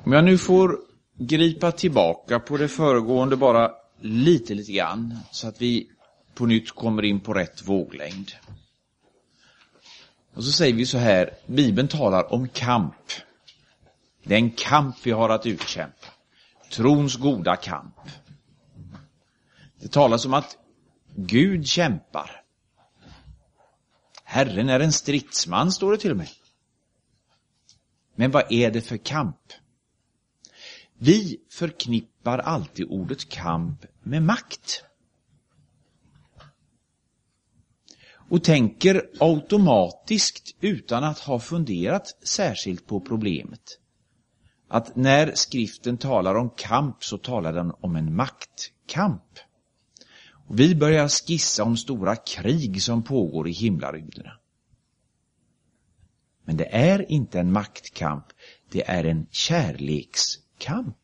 Om jag nu får gripa tillbaka på det föregående bara lite grann, så att vi på nytt kommer in på rätt våglängd. Och så säger vi så här: Bibeln talar om kamp. Det är en kamp vi har att utkämpa. Trons goda kamp. Det talas om att Gud kämpar. Herren är en stridsman, står det till och med. Men vad är det för kamp? Vi förknippar alltid ordet kamp med makt. Och tänker automatiskt, utan att ha funderat särskilt på problemet, att när skriften talar om kamp så talar den om en maktkamp. Och vi börjar skissa om stora krig som pågår i himlarygderna. Men det är inte en maktkamp, det är en kärlekskamp.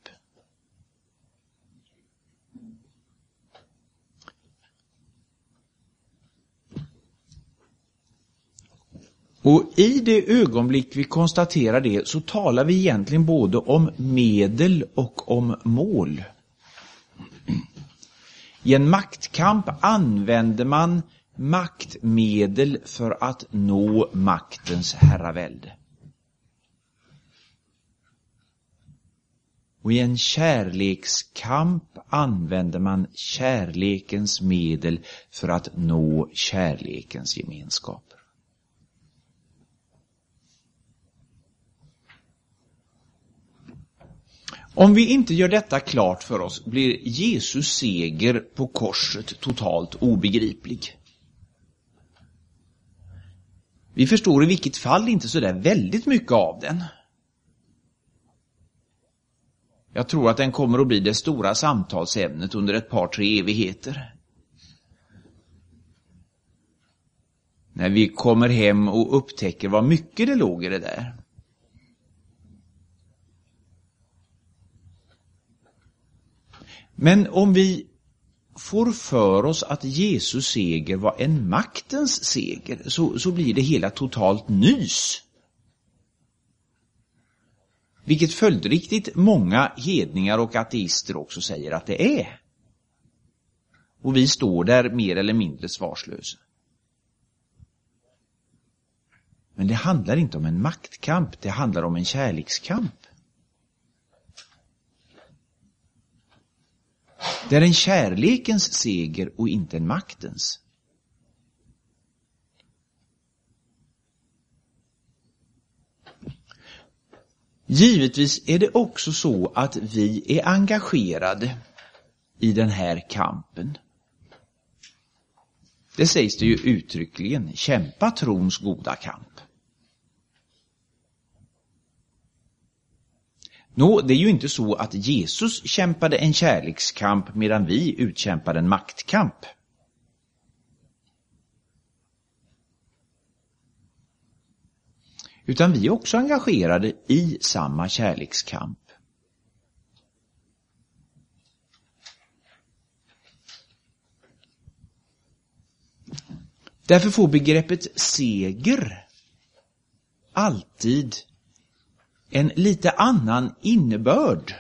Och i det ögonblick vi konstaterar det så talar vi egentligen både om medel och om mål. I en maktkamp använder man maktmedel för att nå maktens herravälde. Och i en kärlekskamp använder man kärlekens medel för att nå kärlekens gemenskaper. Om vi inte gör detta klart för oss blir Jesus seger på korset totalt obegriplig. Vi förstår i vilket fall inte så där väldigt mycket av den. Jag tror att den kommer att bli det stora samtalsämnet under ett par, 3 evigheter. När vi kommer hem och upptäcker vad mycket det låg i det där. Men om vi får för oss att Jesus seger var en maktens seger, så blir det hela totalt nys. Vilket följdriktigt många hedningar och ateister också säger att det är. Och vi står där mer eller mindre svarslösa. Men det handlar inte om en maktkamp, det handlar om en kärlekskamp. Det är en kärlekens seger och inte en maktens. Givetvis är det också så att vi är engagerade i den här kampen. Det sägs det ju uttryckligen: kämpa trons goda kamp. Nå, det är ju inte så att Jesus kämpade en kärlekskamp medan vi utkämpade en maktkamp. Utan vi är också engagerade i samma kärlekskamp. Därför får begreppet seger alltid en lite annan innebörd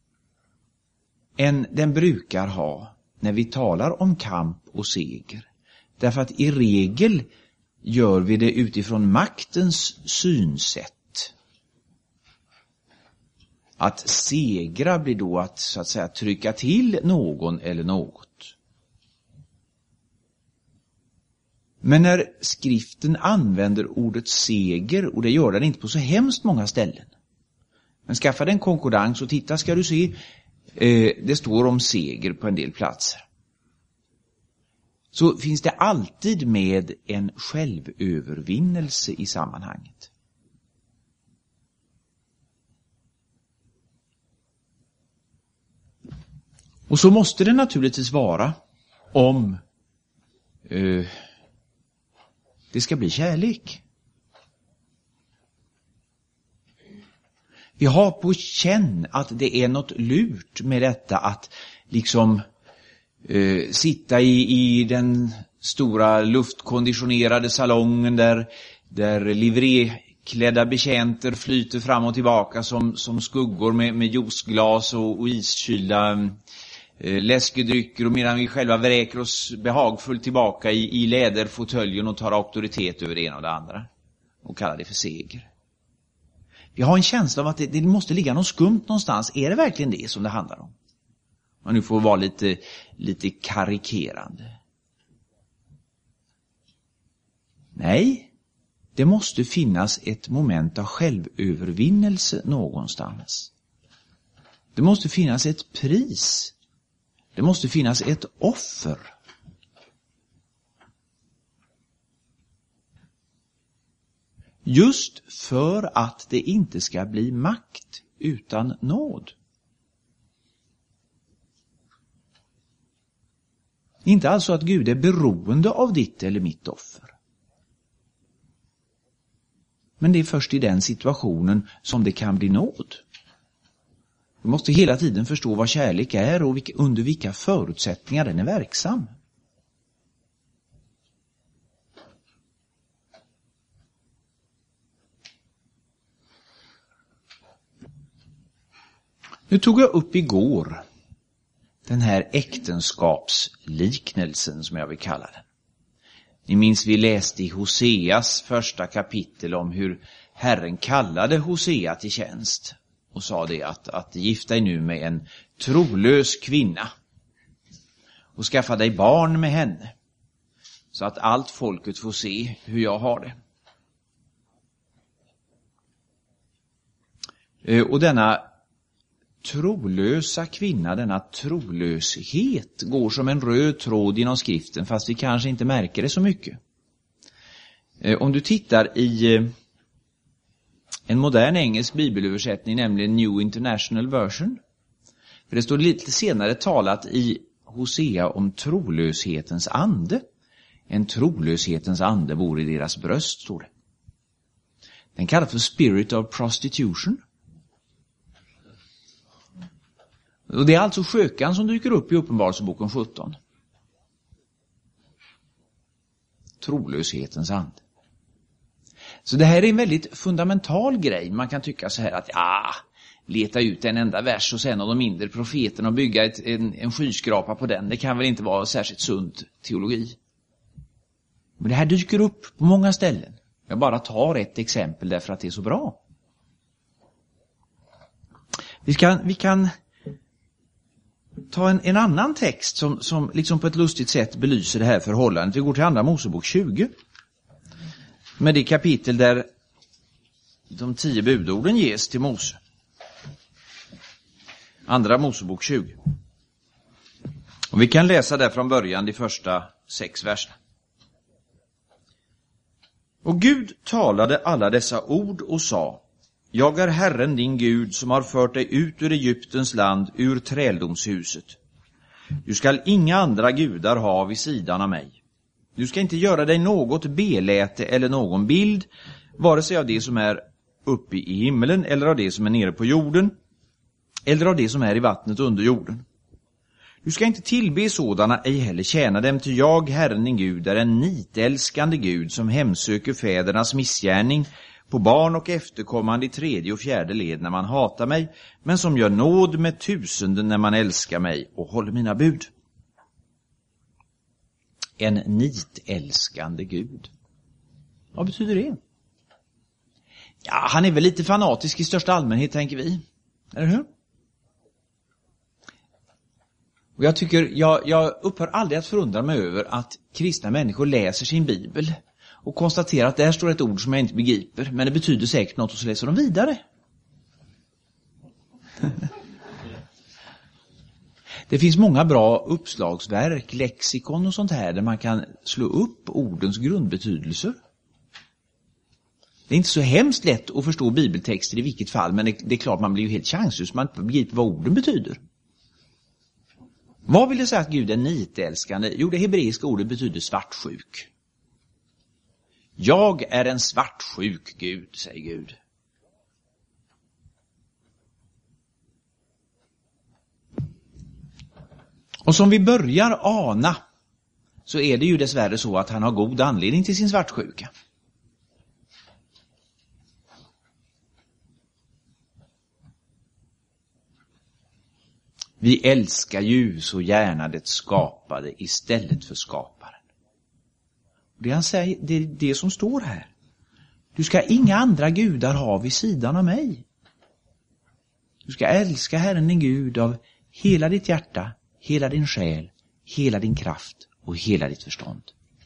än den brukar ha när vi talar om kamp och seger. Därför att i regel gör vi det utifrån maktens synsätt. Att segra blir då att så att säga trycka till någon eller något. Men när skriften använder ordet seger, och det gör den inte på så hemskt många ställen. Men skaffa dig en konkordans och titta ska du se, det står om seger på en del platser. Så finns det alltid med en självövervinnelse i sammanhanget. Och så måste det naturligtvis vara om det ska bli kärlek. Vi har på känn att det är något lurt med detta att liksom sitta i den stora luftkonditionerade salongen där klädda betjänter flyter fram och tillbaka som skuggor med juiceglas och iskylda läskedrycker, och medan vi själva vräker oss behagfullt tillbaka i läderfåtöljen och tar auktoritet över det ena och det andra och kallar det för seger. Vi har en känsla av att det måste ligga något skumt någonstans. Är det verkligen det som det handlar om? Man nu får vara lite karikerande. Nej, det måste finnas ett moment av självövervinnelse någonstans. Det måste finnas ett pris. Det måste finnas ett offer. Just för att det inte ska bli makt utan nåd. Inte alltså att Gud är beroende av ditt eller mitt offer. Men det är först i den situationen som det kan bli nåd. Vi måste hela tiden förstå vad kärlek är och under vilka förutsättningar den är verksam. Nu tog jag upp igår den här äktenskapsliknelsen som jag vill kalla den. Ni minns vi läste i Hoseas första kapitel om hur Herren kallade Hosea till tjänst och sa det att gifta dig nu med en trolös kvinna och skaffa dig barn med henne så att allt folket får se hur jag har det. Och denna trolösa kvinna, denna trolöshet går som en röd tråd genom skriften, fast vi kanske inte märker det så mycket. Om du tittar i en modern engelsk bibelöversättning, nämligen New International Version, för det står lite senare talat i Hosea om trolöshetens ande. En trolöshetens ande bor i deras bröst, står det. Den kallas för spirit of prostitution. Och det är alltså skökan som dyker upp i Uppenbarelseboken 17. Trolöshetens ande. Så det här är en väldigt fundamental grej. Man kan tycka så här att leta ut en enda vers och sen av de mindre profeterna och bygga en skyskrapa på den. Det kan väl inte vara särskilt sund teologi. Men det här dyker upp på många ställen. Jag bara tar ett exempel därför att det är så bra. Vi kan ta en annan text som liksom på ett lustigt sätt belyser det här förhållandet. Vi går till Andra Mosebok 20. Med det kapitel där de 10 budorden ges till Mose. Andra Mosebok 20. Och vi kan läsa där från början de första 6 verserna. Och Gud talade alla dessa ord och sa: Jag är Herren din Gud som har fört dig ut ur Egyptens land, ur träldomshuset. Du skall inga andra gudar ha vid sidan av mig. Du ska inte göra dig något beläte eller någon bild, vare sig av det som är uppe i himmelen eller av det som är nere på jorden, eller av det som är i vattnet under jorden. Du ska inte tillbe sådana, ej heller tjäna dem, ty jag, Herren din Gud, är en nitälskande Gud som hemsöker fädernas missgärning på barn och efterkommande i 3:e och 4:e led när man hatar mig, men som gör nåd med 1000 när man älskar mig och håller mina bud. En nitälskande Gud. Vad betyder det? Ja, han är väl lite fanatisk i största allmänhet, tänker vi. Eller hur? Och jag upphör aldrig att förundra mig över att kristna människor läser sin bibel och konstaterar att där står ett ord som jag inte begriper, men det betyder säkert något, och så läser de vidare. Det finns många bra uppslagsverk, lexikon och sånt här, där man kan slå upp ordens grundbetydelser. Det är inte så hemskt lätt att förstå bibeltexter i vilket fall, men det är klart man blir ju helt chanslös, man inte begriper vad orden betyder. Vad vill det säga att Gud är nitälskande? Jo, det hebreiska ordet betyder svartsjuk. Jag är en svartsjuk Gud, säger Gud. Och som vi börjar ana så är det ju dessvärre så att han har god anledning till sin svartsjuka. Vi älskar ju så gärna det skapade istället för skaparen. Det han säger, det är det som står här. Du ska inga andra gudar ha vid sidan av mig. Du ska älska Herren din Gud av hela ditt hjärta, hela din själ, hela din kraft och hela ditt förstånd.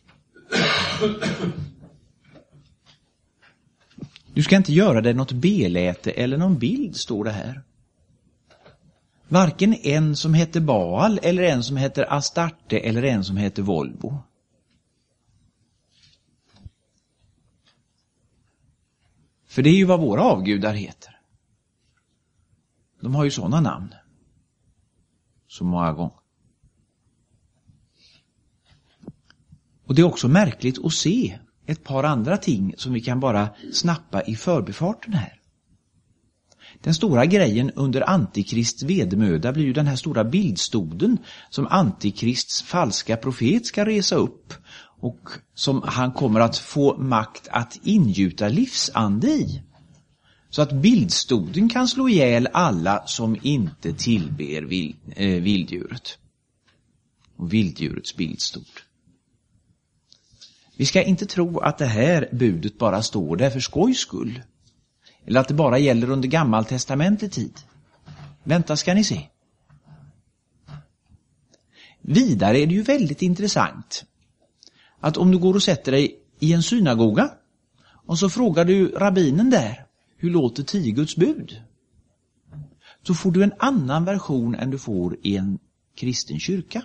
Du ska inte göra det något beläte eller någon bild, står det här. Varken en som heter Baal eller en som heter Astarte eller en som heter Volvo. För det är ju vad våra avgudar heter. De har ju sådana namn. Så många gånger. Och det är också märkligt att se ett par andra ting som vi kan bara snappa i förbifarten här. Den stora grejen under Antikrists vedmöda blir ju den här stora bildstoden som Antikrists falska profet ska resa upp och som han kommer att få makt att ingjuta livsande i. Så att bildstoden kan slå ihjäl alla som inte tillber vilddjuret. Och vilddjurets bildstod. Vi ska inte tro att det här budet bara står där för skojs skull. Eller att det bara gäller under gammaltestamentets tid. Vänta ska ni se. Vidare är det ju väldigt intressant att om du går och sätter dig i en synagoga och så frågar du rabbinen där, hur låter 10 Guds bud? Så får du en annan version än du får i en kristen kyrka.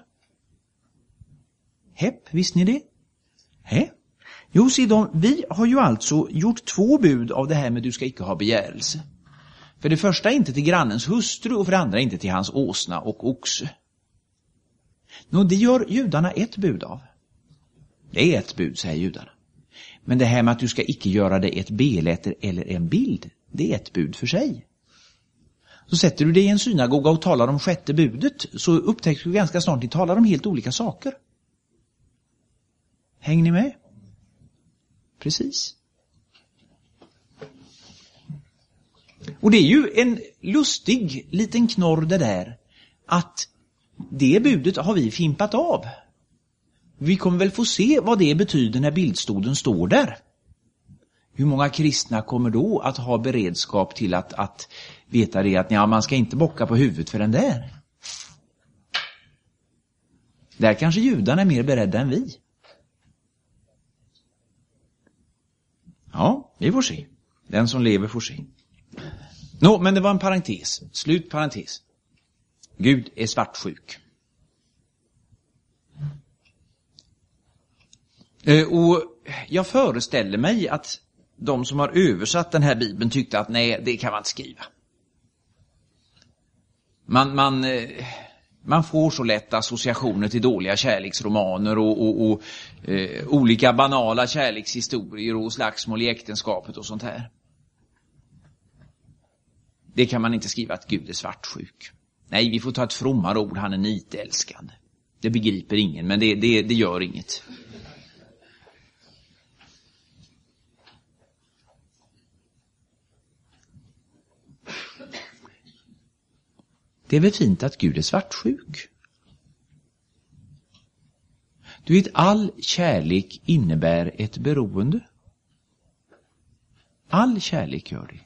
Hepp, visste ni det? Jo, vi har ju alltså gjort 2 bud av det här med du ska icke ha begärelse. För det första inte till grannens hustru och för det andra inte till hans åsna och oxe. Det gör judarna 1 bud av. Det är 1 bud, säger judarna. Men det här med att du ska icke göra det ett beläte eller en bild, det är 1 bud för sig. Så sätter du dig i en synagoga och talar om 6:e budet så upptäcker du ganska snart att ni talar om helt olika saker. Hänger ni med? Precis. Och det är ju en lustig liten knorr det där att det budet har vi fimpat av. Vi kommer väl få se vad det betyder när bildstoden står där. Hur många kristna kommer då att ha beredskap till att veta det att man ska inte bocka på huvudet för den där. Där kanske judarna är mer beredda än vi. Ja, vi får se. Den som lever får se. Men det var en parentes. Slut parentes. Gud är svartsjuk. Och jag föreställer mig att de som har översatt den här bibeln tyckte att nej, det kan man inte skriva. Man får så lätt associationer till dåliga kärleksromaner och olika banala kärlekshistorier och slagsmål i äktenskapet och sånt här. Det kan man inte skriva att Gud är svartsjuk. Nej, vi får ta ett frommare ord, han är nitälskande. Det begriper ingen, men det gör inget. Det är väl fint att Gud är svartsjuk. Du vet, all kärlek innebär ett beroende. All kärlek gör det.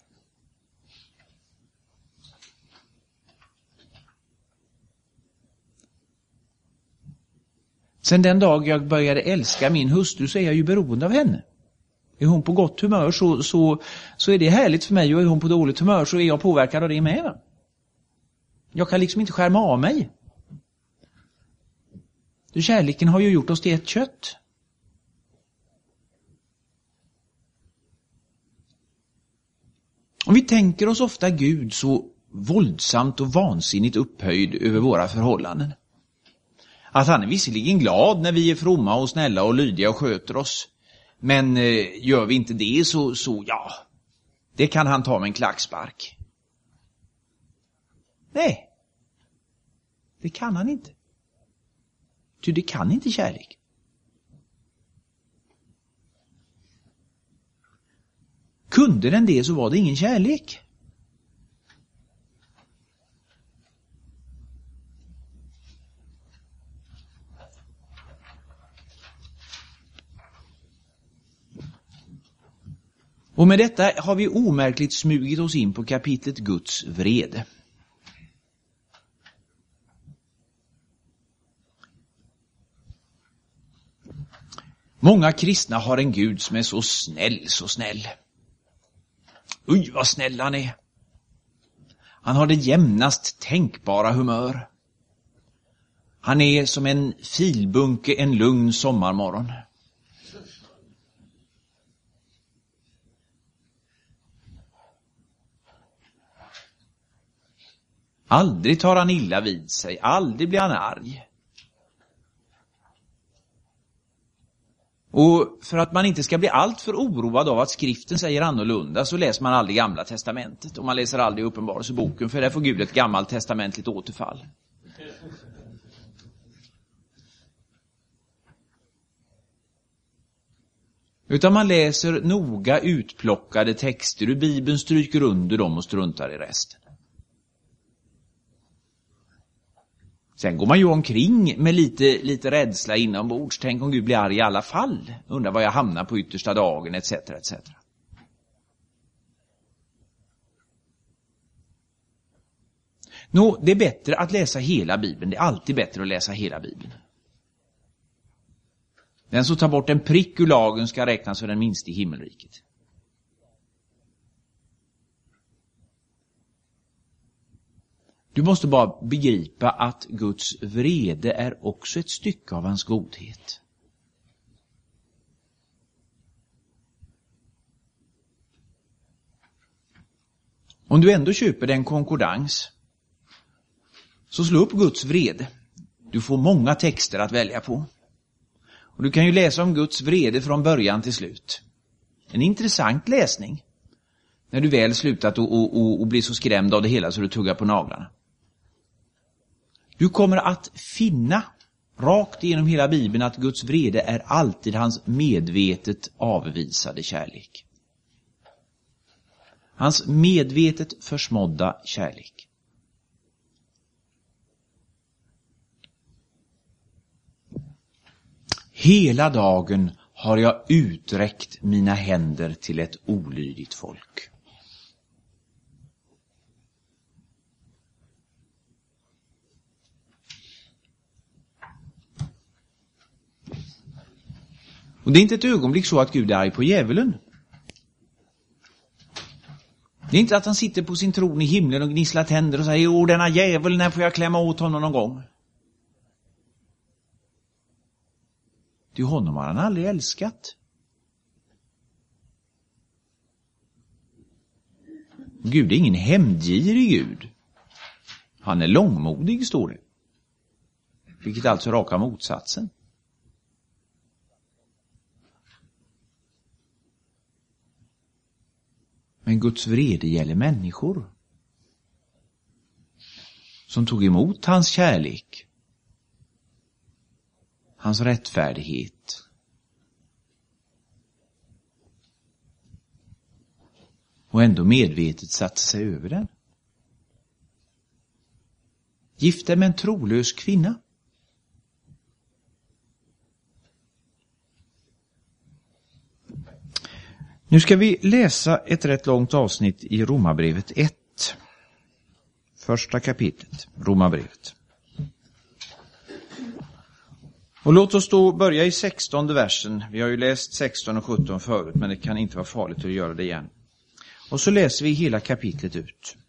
Sen den dag jag började älska min hustru så är jag ju beroende av henne. Är hon på gott humör så är det härligt för mig, och är hon på dåligt humör så är jag påverkad av det med. Jag kan liksom inte skärma av mig. Kärleken har ju gjort oss till ett kött. Och vi tänker oss ofta Gud så våldsamt och vansinnigt upphöjd över våra förhållanden. Att han är visserligen glad när vi är fromma och snälla och lydiga och sköter oss. Men gör vi inte det så det kan han ta med en klackspark. Nej, det kan han inte. Ty det kan inte kärlek. Kunde den det så var det ingen kärlek. Och med detta har vi omärkligt smugit oss in på kapitlet Guds vrede. Många kristna har en Gud som är så snäll. Oj, vad snäll han är. Han har det jämnast tänkbara humör. Han är som en filbunke en lugn sommarmorgon. Aldrig tar han illa vid sig, aldrig blir han arg. Och för att man inte ska bli allt för oroad av att skriften säger annorlunda så läser man aldrig Gamla testamentet. Och man läser aldrig Uppenbarelseboken, för där får Gud ett gammalt testamentligt återfall. Utan man läser noga utplockade texter ur Bibeln, stryker under dem och struntar i resten. Sen går man ju omkring med lite rädsla inombords. Tänk om Gud blir arg i alla fall. Undrar vad jag hamnar på yttersta dagen, etc. etc. Nå, det är bättre att läsa hela Bibeln. Det är alltid bättre att läsa hela Bibeln. Den som tar bort en prick ur lagen ska räknas för den minste i himmelriket. Du måste bara begripa att Guds vrede är också ett stycke av hans godhet. Om du ändå köper en konkordans, så slå upp Guds vrede. Du får många texter att välja på. Och du kan ju läsa om Guds vrede från början till slut. En intressant läsning. När du väl slutat och blir så skrämd av det hela så du tuggar på naglarna. Du kommer att finna rakt igenom hela Bibeln att Guds vrede är alltid hans medvetet avvisade kärlek. Hans medvetet försmådda kärlek. Hela dagen har jag uträckt mina händer till ett olydigt folk. Och det är inte ett ögonblick så att Gud är arg på djävulen. Det är inte att han sitter på sin tron i himlen och gnisslar tänder och säger: åh, denna djävul, när får jag klämma åt honom någon gång? Det är honom har han aldrig älskat. Gud är ingen hämndgirig Gud. Han är långmodig, står det. Vilket alltså är raka motsatsen. Men Guds vrede gäller människor som tog emot hans kärlek, hans rättfärdighet. Och ändå medvetet satte sig över den. Gifte med en trolös kvinna. Nu ska vi läsa ett rätt långt avsnitt i Romarbrevet 1. Första kapitlet, Romarbrevet. Och låt oss då börja i 16:e versen. Vi har ju läst 16 och 17 förut, men det kan inte vara farligt att göra det igen. Och så läser vi hela kapitlet ut.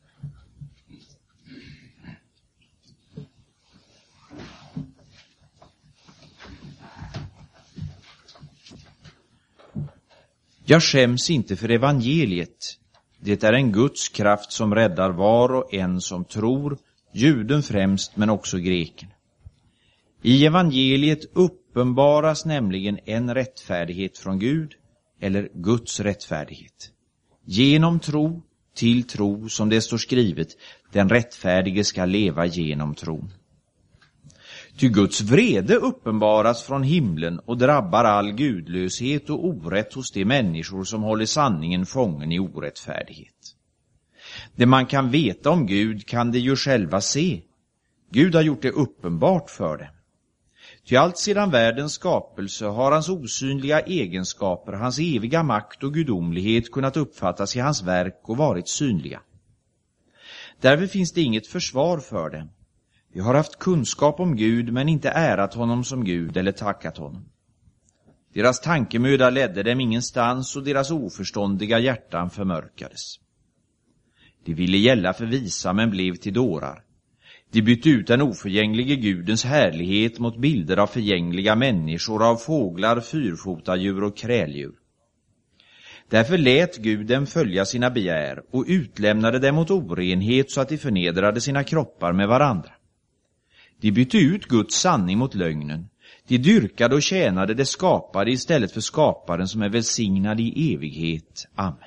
Jag skäms inte för evangeliet. Det är en Guds kraft som räddar var och en som tror, juden främst men också greken. I evangeliet uppenbaras nämligen en rättfärdighet från Gud, eller Guds rättfärdighet. Genom tro, till tro, som det står skrivet, den rättfärdige ska leva genom tron. Ty Guds vrede uppenbaras från himlen och drabbar all gudlöshet och orätt hos de människor som håller sanningen fången i orättfärdighet. Det man kan veta om Gud kan de ju själva se. Gud har gjort det uppenbart för dem. Ty allt sedan världens skapelse har hans osynliga egenskaper, hans eviga makt och gudomlighet kunnat uppfattas i hans verk och varit synliga. Därför finns det inget försvar för dem. Vi har haft kunskap om Gud men inte ärat honom som Gud eller tackat honom. Deras tankemöda ledde dem ingenstans och deras oförståndiga hjärtan förmörkades. De ville gälla för visa men blev till dårar. De bytte ut den oförgänglige Gudens härlighet mot bilder av förgängliga människor, av fåglar, fyrfotadjur och kräldjur. Därför lät Gud dem följa sina begär och utlämnade dem åt orenhet så att de förnedrade sina kroppar med varandra. De bytte ut Guds sanning mot lögnen. De dyrkade och tjänade det skapade istället för skaparen som är välsignad i evighet. Amen.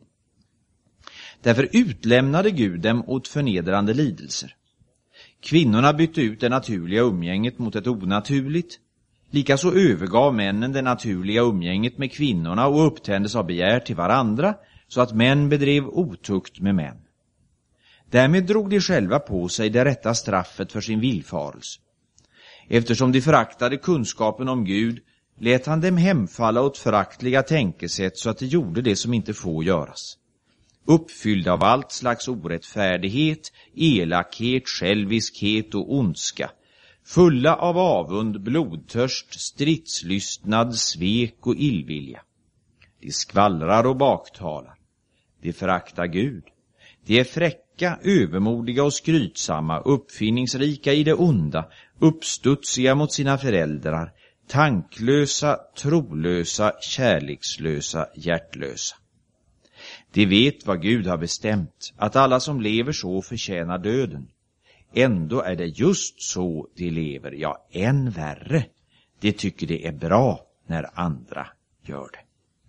Därför utlämnade Gud dem åt förnedrande lidelser. Kvinnorna bytte ut det naturliga umgänget mot ett onaturligt. Likaså övergav männen det naturliga umgänget med kvinnorna och upptändes av begär till varandra, så att män bedrev otukt med män. Därmed drog de själva på sig det rätta straffet för sin villfarelse. Eftersom de föraktade kunskapen om Gud, lät han dem hemfalla åt föraktliga tänkesätt så att de gjorde det som inte får göras. Uppfyllda av allt slags orättfärdighet, elakhet, själviskhet och ondska. Fulla av avund, blodtörst, stridslystnad, svek och illvilja. De skvallrar och baktalar. De föraktar Gud. De är fräcka, övermodiga och skrytsamma, uppfinningsrika i det onda, uppstudsiga mot sina föräldrar, tanklösa, trolösa, kärlekslösa, hjärtlösa. De vet vad Gud har bestämt, att alla som lever så förtjänar döden. Ändå är det just så de lever, ja, än värre. De tycker det är bra när andra gör det.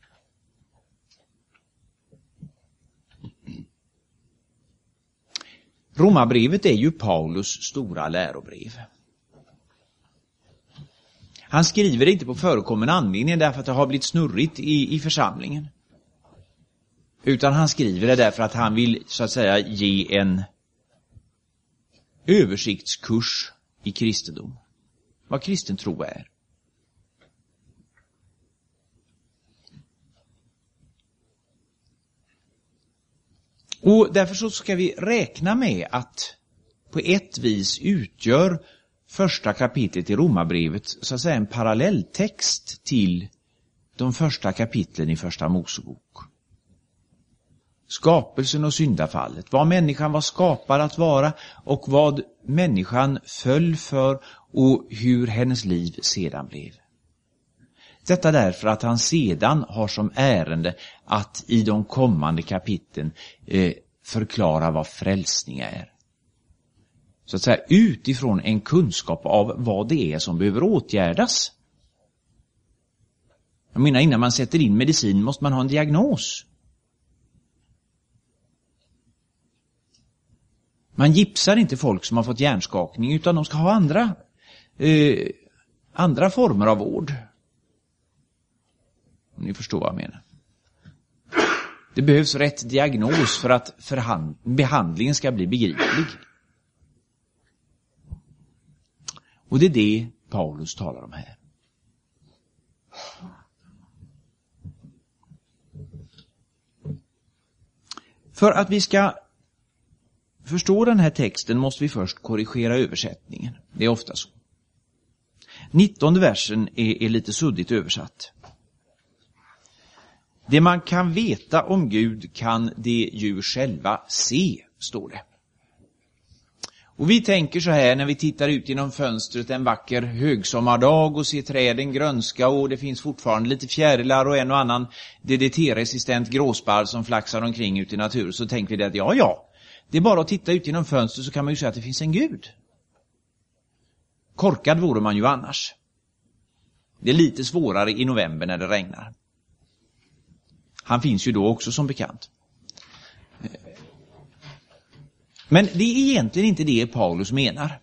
Romarbrevet är ju Paulus stora lärobrev. Han skriver det inte på förekommen anledning därför att det har blivit snurrigt i församlingen. Utan han skriver det därför att han vill så att säga ge en översiktskurs i kristendom. Vad kristen tro är. Och därför så ska vi räkna med att på ett vis utgör första kapitlet i Romarbrevet så att säga en parallelltext till de första kapitlen i första Mosebok. Skapelsen och syndafallet, vad människan var skapad att vara och vad människan föll för och hur hennes liv sedan blev. Detta därför att han sedan har som ärende att i de kommande kapitlen förklara vad frälsning är. Så att säga utifrån en kunskap av vad det är som behöver åtgärdas. Jag menar, innan man sätter in medicin måste man ha en diagnos. Man gipsar inte folk som har fått hjärnskakning utan de ska ha andra former av vård. Om ni förstår vad jag menar. Det behövs rätt diagnos för att behandlingen ska bli begriplig. Och det är det Paulus talar om här. För att vi ska förstå den här texten måste vi först korrigera översättningen. Det är ofta så. 19:e versen är lite suddigt översatt. Det man kan veta om Gud kan de ju själva se, står det. Och vi tänker så här när vi tittar ut genom fönstret en vacker högsommardag och ser träden grönska och det finns fortfarande lite fjärilar och en och annan DDT-resistent gråsparv som flaxar omkring ute i naturen, så tänker vi att ja, det är bara att titta ut genom fönstret så kan man ju säga att det finns en Gud. Korkad vore man ju annars. Det är lite svårare i november när det regnar. Han finns ju då också som bekant. Men det är egentligen inte det Paulus menar.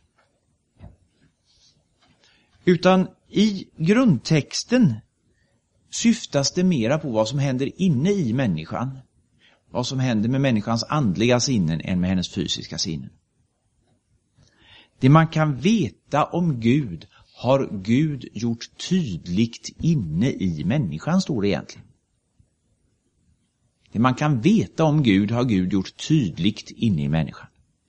Utan i grundtexten syftas det mera på vad som händer inne i människan. Vad som händer med människans andliga sinnen än med hennes fysiska sinnen. Det man kan veta om Gud har Gud gjort tydligt inne i människan, står det egentligen. Det man kan veta om Gud har Gud gjort tydligt inne i människan.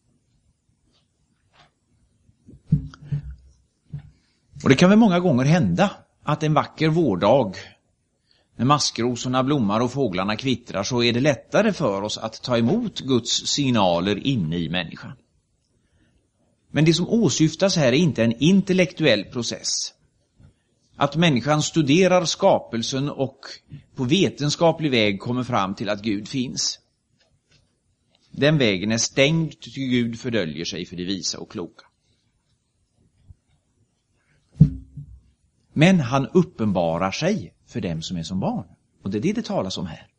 Och det kan väl många gånger hända att en vacker vårdag, när maskrosorna blommar och fåglarna kvittrar, så är det lättare för oss att ta emot Guds signaler inne i människan. Men det som åsyftas här är inte en intellektuell process. Att människan studerar skapelsen och på vetenskaplig väg kommer fram till att Gud finns. Den vägen är stängd, till Gud fördöljer sig för det visa och kloka. Men han uppenbarar sig för dem som är som barn. Och det är det talas om här.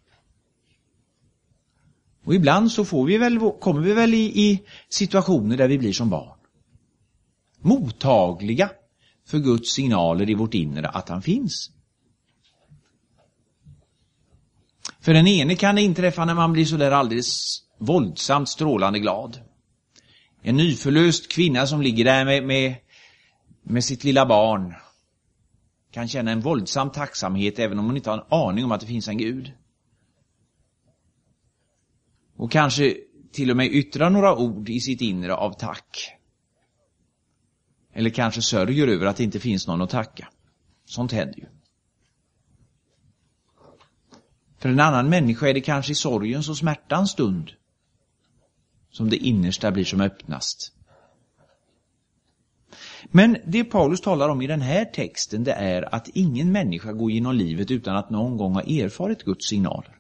Och ibland så kommer vi väl i situationer där vi blir som barn. Mottagliga för Guds signaler i vårt inre att han finns. För den ene kan det inträffa när man blir så där alldeles våldsamt strålande glad. En nyförlöst kvinna som ligger där med sitt lilla barn kan känna en våldsam tacksamhet även om hon inte har en aning om att det finns en Gud. Och kanske till och med yttra några ord i sitt inre av tack. Eller kanske sörjer över att det inte finns någon att tacka. Sånt händer ju. För en annan människa är det kanske i sorgens och smärtans stund som det innersta blir som öppnast. Men det Paulus talar om i den här texten, det är att ingen människa går genom livet utan att någon gång ha erfarit Guds signaler.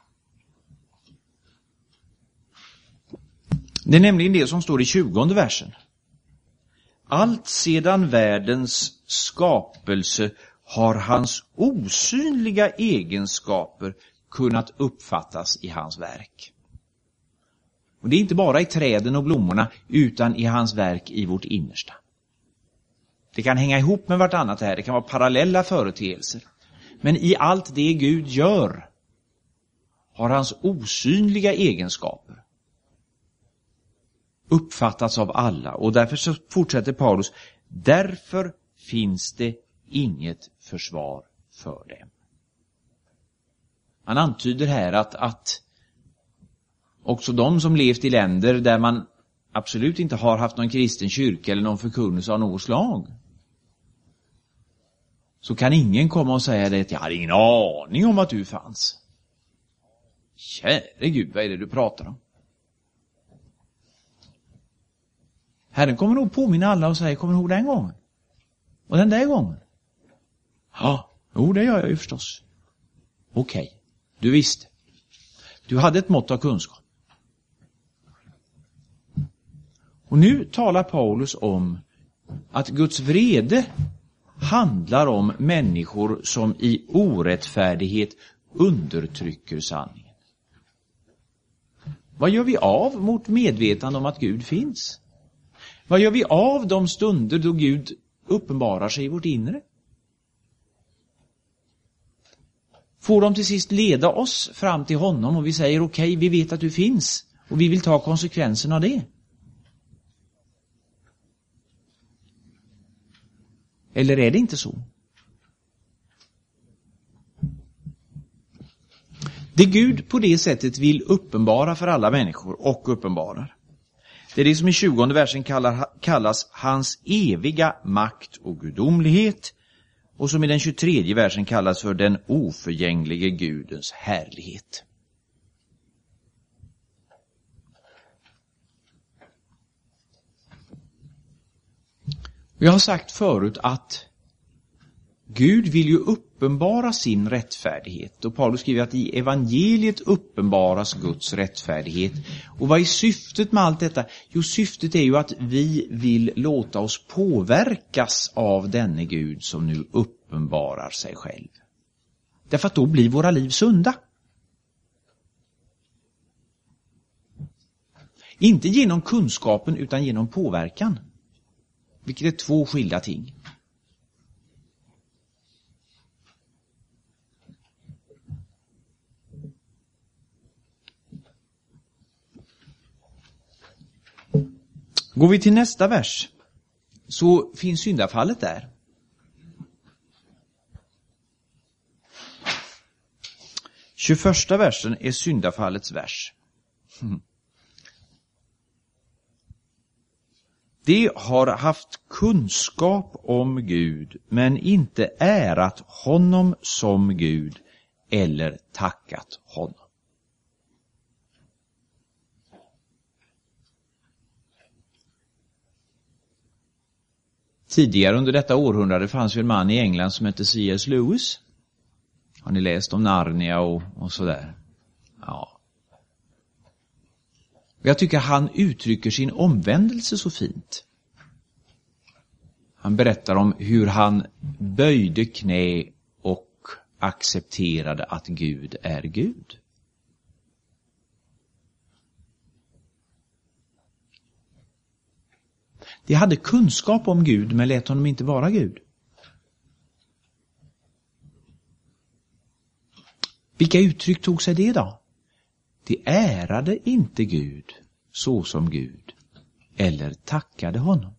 Det är nämligen det som står i 20:e versen. Allt sedan världens skapelse har hans osynliga egenskaper kunnat uppfattas i hans verk. Och det är inte bara i träden och blommorna utan i hans verk i vårt innersta. Det kan hänga ihop med vartannat här, det kan vara parallella företeelser. Men i allt det Gud gör har hans osynliga egenskaper uppfattats av alla. Och därför så fortsätter Paulus, därför finns det inget försvar för dem. Han antyder här att också de som levt i länder där man absolut inte har haft någon kristen kyrka eller någon förkunnelse av något slag, så kan ingen komma och säga det att jag hade ingen aning om att du fanns. Käre Gud, vad är det du pratar om? Herren kommer nog påminna alla och säga, kommer du ihåg den gången? Och den där gången? Ja, det gör jag ju förstås. Okej, du visste. Du hade ett mått av kunskap. Och nu talar Paulus om att Guds vrede handlar om människor som i orättfärdighet undertrycker sanningen. Vad gör vi av mot medvetande om att Gud finns? Vad gör vi av de stunder då Gud uppenbarar sig i vårt inre? Får de till sist leda oss fram till honom och vi säger okej, vi vet att du finns och vi vill ta konsekvenserna av det? Eller är det inte så? Det Gud på det sättet vill uppenbara för alla människor och uppenbarar, det är det som i 20:e versen kallas hans eviga makt och gudomlighet och som i den 23:e versen kallas för den oförgänglige Gudens härlighet. Jag har sagt förut att Gud vill ju uppenbara sin rättfärdighet. Och Paulus skriver att i evangeliet uppenbaras Guds rättfärdighet. Och vad är syftet med allt detta? Jo, syftet är ju att vi vill låta oss påverkas av denne Gud som nu uppenbarar sig själv. Därför att då blir våra liv sunda. Inte genom kunskapen utan genom påverkan. Vilket är två skilda ting. Går vi till nästa vers, så finns syndafallet där. Tjugoförsta versen är syndafallets vers. De har haft kunskap om Gud, men inte ärat honom som Gud eller tackat honom. Tidigare under detta århundrade fanns ju en man i England som hette C.S. Lewis. Har ni läst om Narnia och sådär? Ja. Jag tycker han uttrycker sin omvändelse så fint. Han berättar om hur han böjde knä och accepterade att Gud är Gud. De hade kunskap om Gud men lät honom inte vara Gud. Vilka uttryck tog sig det då? De ärade inte Gud så som Gud eller tackade honom.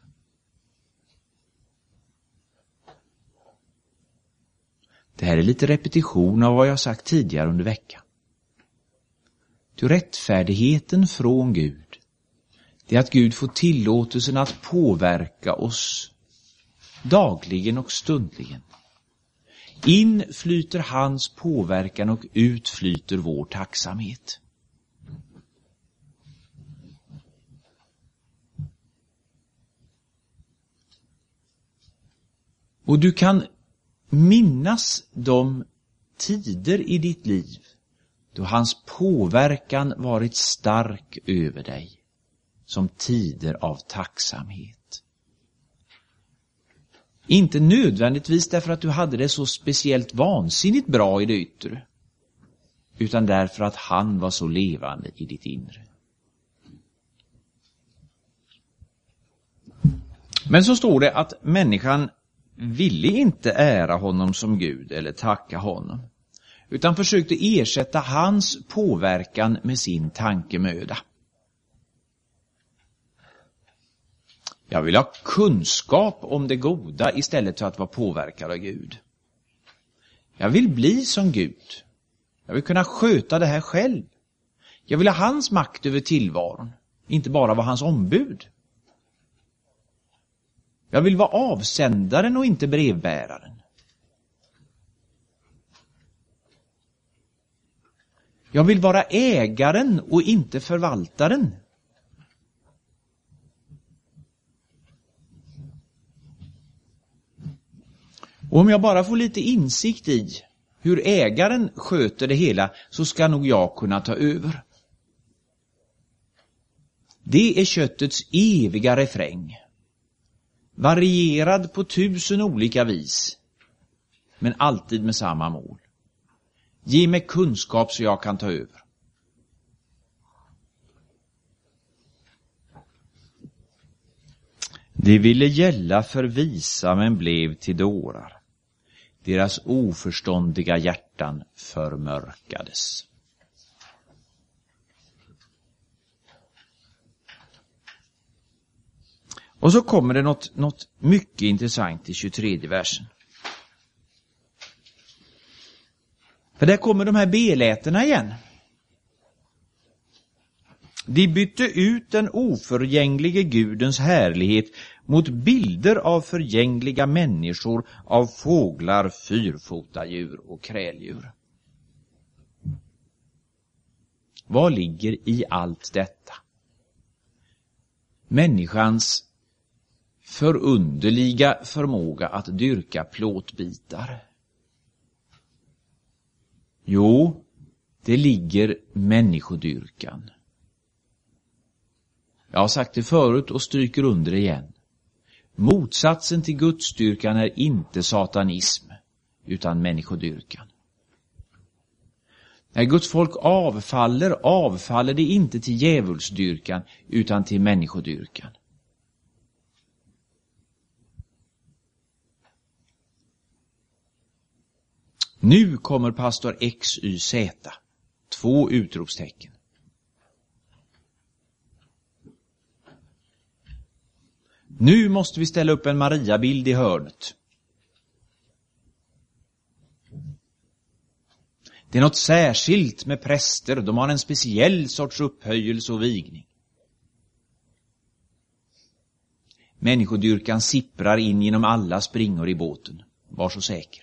Det här är lite repetition av vad jag sagt tidigare under veckan. Ty rättfärdigheten från Gud, det är att Gud får tillåtelsen att påverka oss dagligen och stundligen. In flyter hans påverkan och ut flyter vår tacksamhet. Och du kan minnas de tider i ditt liv då hans påverkan varit stark över dig, som tider av tacksamhet. Inte nödvändigtvis därför att du hade det så speciellt vansinnigt bra i det yttre, utan därför att han var så levande i ditt inre. Men så står det att människan ville inte ära honom som Gud eller tacka honom, utan försökte ersätta hans påverkan med sin tankemöda. Jag vill ha kunskap om det goda istället för att vara påverkad av Gud. Jag vill bli som Gud. Jag vill kunna sköta det här själv. Jag vill ha hans makt över tillvaron, inte bara vara hans ombud. Jag vill vara avsändaren och inte brevbäraren. Jag vill vara ägaren och inte förvaltaren. Och om jag bara får lite insikt i hur ägaren sköter det hela, så ska nog jag kunna ta över. Det är köttets eviga refräng. Varierad på 1000 olika vis, men alltid med samma mål. Ge mig kunskap så jag kan ta över. De ville gälla för visa men blev till dårar. Deras oförståndiga hjärtan förmörkades. Och så kommer det något mycket intressant i 23 versen. För där kommer de här beläterna igen. De bytte ut den oförgänglige Gudens härlighet mot bilder av förgängliga människor, av fåglar, fyrfotadjur och kräldjur. Vad ligger i allt detta? Människans förunderliga förmåga att dyrka plåtbitar. Jo, det ligger människodyrkan. Jag har sagt det förut och stryker under igen. Motsatsen till gudsdyrkan är inte satanism, utan människodyrkan. När Guds folk avfaller det inte till djävulsdyrkan, utan till människodyrkan. Nu kommer pastor XYZ. 2 Nu måste vi ställa upp en Maria-bild i hörnet. Det är något särskilt med präster. De har en speciell sorts upphöjelse och vigning. Människodyrkan sipprar in genom alla springor i båten. Var så säker.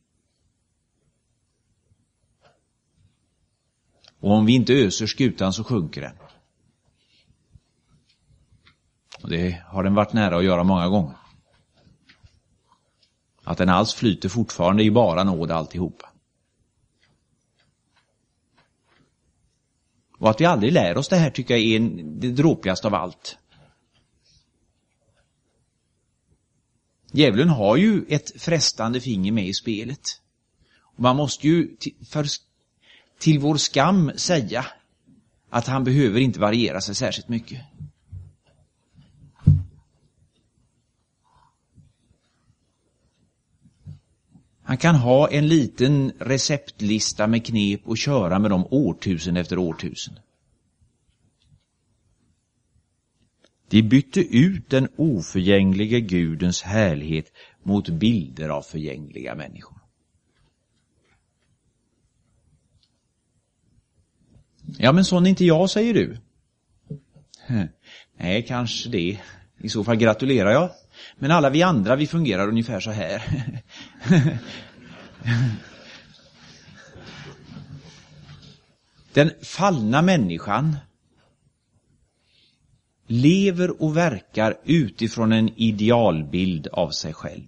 Och om vi inte öser skutan så sjunker den. Och det har den varit nära att göra många gånger. Att den alls flyter fortfarande är ju bara nåd alltihopa. Och att vi aldrig lär oss det här tycker jag är det dråpligaste av allt. Djävulen har ju ett frestande finger med i spelet. Och man måste ju till vår skam säga att han behöver inte variera sig särskilt mycket. Han kan ha en liten receptlista med knep och köra med dem årtusende efter årtusende. De bytte ut den oförgängliga Gudens härlighet mot bilder av förgängliga människor. Ja, men sån är inte jag, säger du. Nej, kanske det. I så fall gratulerar jag. Men alla vi andra, vi fungerar ungefär så här. Den fallna människan lever och verkar utifrån en idealbild av sig själv.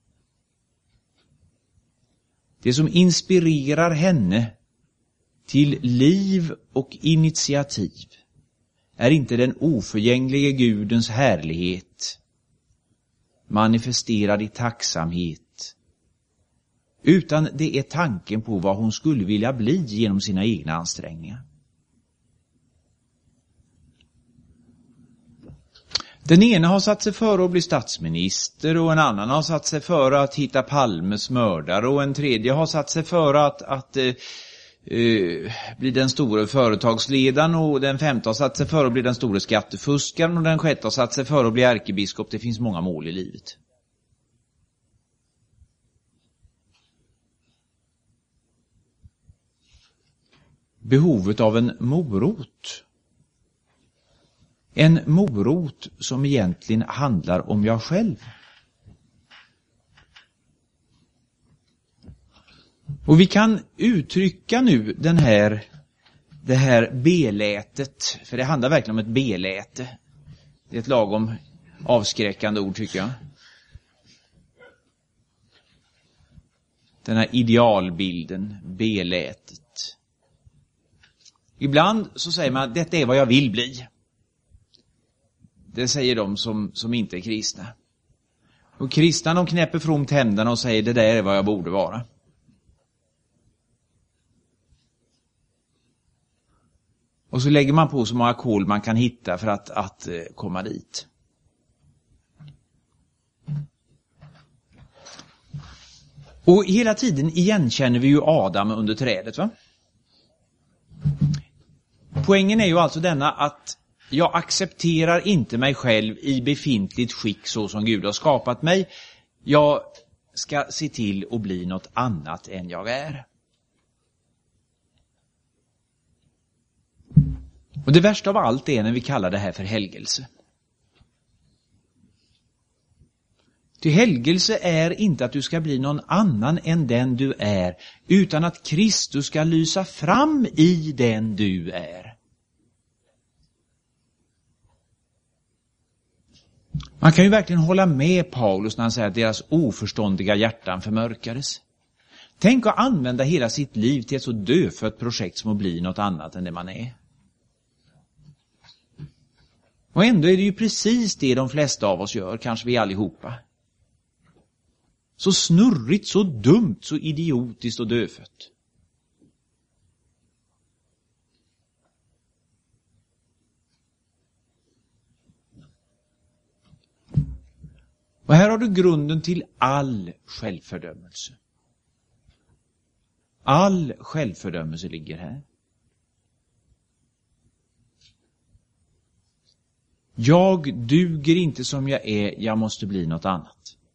Det som inspirerar henne till liv och initiativ är inte den oförgängliga Gudens härlighet manifesterad i tacksamhet, utan det är tanken på vad hon skulle vilja bli genom sina egna ansträngningar. Den ena har satt sig för att bli statsminister och en annan har satt sig för att hitta Palmes mördare och en tredje har satt sig för att bli den stora företagsledaren och den femte har satt sig för att bli den stora skattefuskaren och den sjätte har satt sig för att bli ärkebiskop. Det finns många mål i livet. Behovet av en morot. En morot som egentligen handlar om jag själv. Och vi kan uttrycka nu det här belätet, för det handlar verkligen om ett beläte. Det är ett lagom avskräckande ord tycker jag. Den här idealbilden, belätet. Ibland så säger man att detta är vad jag vill bli. Det säger de som inte är kristna. Och kristna de knäpper fromt händerna och säger det där är vad jag borde vara. Och så lägger man på så många kol man kan hitta för att komma dit. Och hela tiden igenkänner vi ju Adam under trädet, va? Poängen är ju alltså denna att jag accepterar inte mig själv i befintligt skick så som Gud har skapat mig. Jag ska se till att bli något annat än jag är. Och det värsta av allt är när vi kallar det här för helgelse. Till helgelse är inte att du ska bli någon annan än den du är, utan att Kristus ska lysa fram i den du är. Man kan ju verkligen hålla med Paulus när han säger att deras oförståndiga hjärtan förmörkades. Tänk att använda hela sitt liv till ett så dödfött projekt som att bli något annat än det man är. Och ändå är det ju precis det de flesta av oss gör, kanske vi allihopa. Så snurrigt, så dumt, så idiotiskt och dödfött. Och här har du grunden till all självfördömelse. All självfördömelse ligger här. Jag duger inte som jag är, jag måste bli något annat.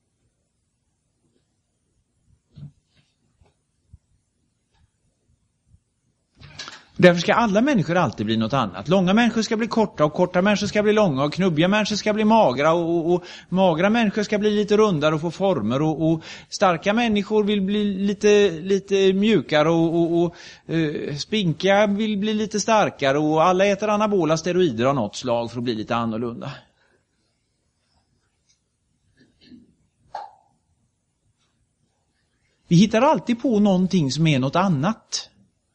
Därför ska alla människor alltid bli något annat. Långa människor ska bli korta och korta människor ska bli långa och knubbiga människor ska bli magra och magra människor ska bli lite rundare och få former och starka människor vill bli lite mjukare och spinkiga vill bli lite starkare och alla äter anabola steroider av något slag för att bli lite annorlunda. Vi hittar alltid på någonting som är något annat.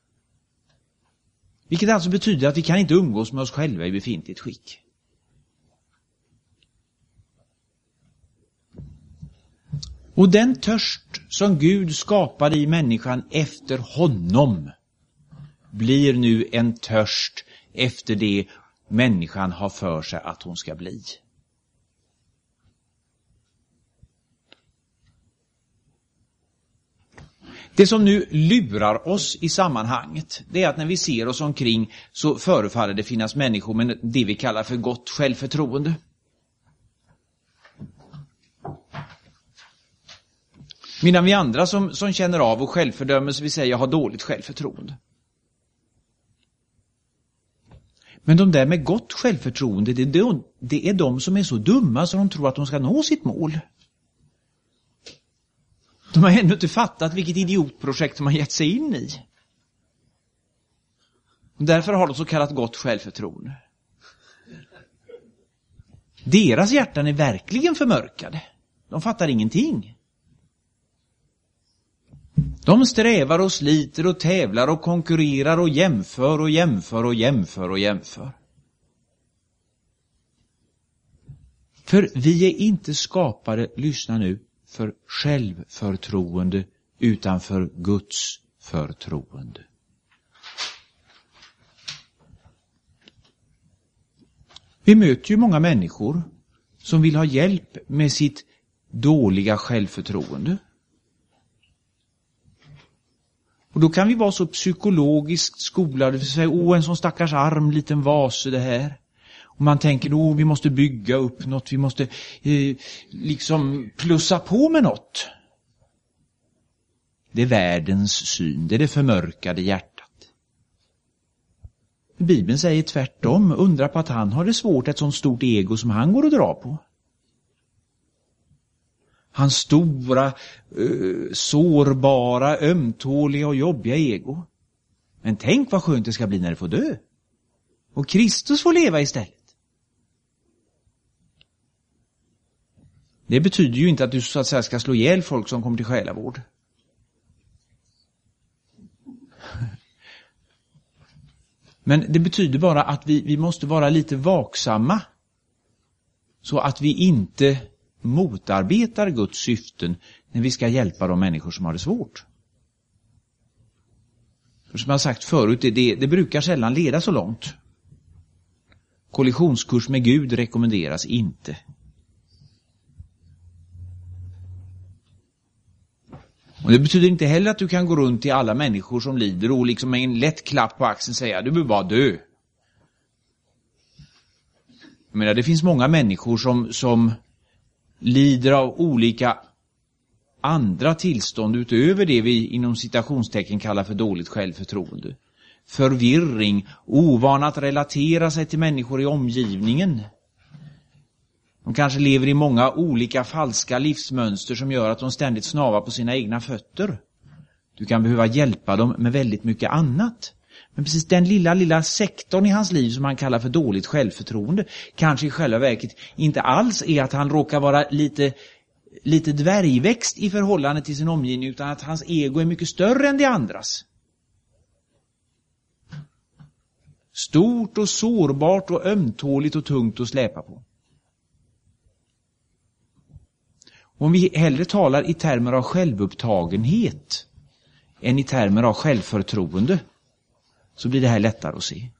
Vilket alltså betyder att vi kan inte umgås med oss själva i befintligt skick. Och den törst som Gud skapade i människan efter honom blir nu en törst efter det människan har för sig att hon ska bli. Det som nu lurar oss i sammanhanget, det är att när vi ser oss omkring så förefaller det finnas människor med det vi kallar för gott självförtroende. Medan vi andra som känner av och självfördömelse, vi säger jag har dåligt självförtroende. Men de där med gott självförtroende, det är de som är så dumma så de tror att de ska nå sitt mål. De har ännu inte fattat vilket idiotprojekt de har gett sig in i. Därför har de så kallat gott självförtroende. Deras hjärtan är verkligen förmörkade. De fattar ingenting. De strävar och sliter och tävlar och konkurrerar och jämför och jämför och jämför och jämför. För vi är inte skapade, lyssna nu, för självförtroende utan för Guds förtroende. Vi möter ju många människor som vill ha hjälp med sitt dåliga självförtroende. Och då kan vi vara så psykologiskt skolade för att säga, en sån stackars arm liten vase det här. Och man tänker, vi måste bygga upp något, vi måste liksom plussa på med något. Det är världens syn, det är det förmörkade hjärtat. Bibeln säger tvärtom, undra på att han har det svårt, ett sånt stort ego som han går och drar på. Hans stora, sårbara, ömtåliga och jobbiga ego. Men tänk vad skönt det ska bli när det får dö. Och Kristus får leva istället. Det betyder ju inte att du så att säga ska slå ihjäl folk som kommer till själavård. Men det betyder bara att vi måste vara lite vaksamma. Så att vi inte motarbetar Guds syften när vi ska hjälpa de människor som har det svårt. För som jag sagt förut, det brukar sällan leda så långt. Kollisionskurs med Gud rekommenderas inte. Och det betyder inte heller att du kan gå runt till alla människor som lider och liksom med en lätt klapp på axeln säga du behöver bara dö. Jag menar, det finns många människor som lider av olika andra tillstånd utöver det vi inom citationstecken kallar för dåligt självförtroende. Förvirring, ovan att relatera sig till människor i omgivningen. De kanske lever i många olika falska livsmönster som gör att de ständigt snavar på sina egna fötter. Du kan behöva hjälpa dem med väldigt mycket annat. Men precis den lilla sektorn i hans liv som han kallar för dåligt självförtroende kanske i själva verket inte alls är att han råkar vara lite dvärgväxt i förhållande till sin omgivning, utan att hans ego är mycket större än de andras. Stort och sårbart och ömtåligt och tungt att släpa på. Om vi hellre talar i termer av självupptagenhet än i termer av självförtroende så blir det här lättare att se.